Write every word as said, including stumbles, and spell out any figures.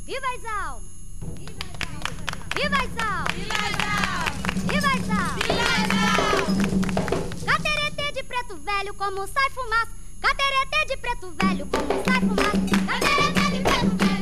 Viva as almas! Viva as almas! Viva as almas! Cateretê de preto velho como sai fumaça. Cateretê de preto velho como sai fumaça. Cateretê de preto velho.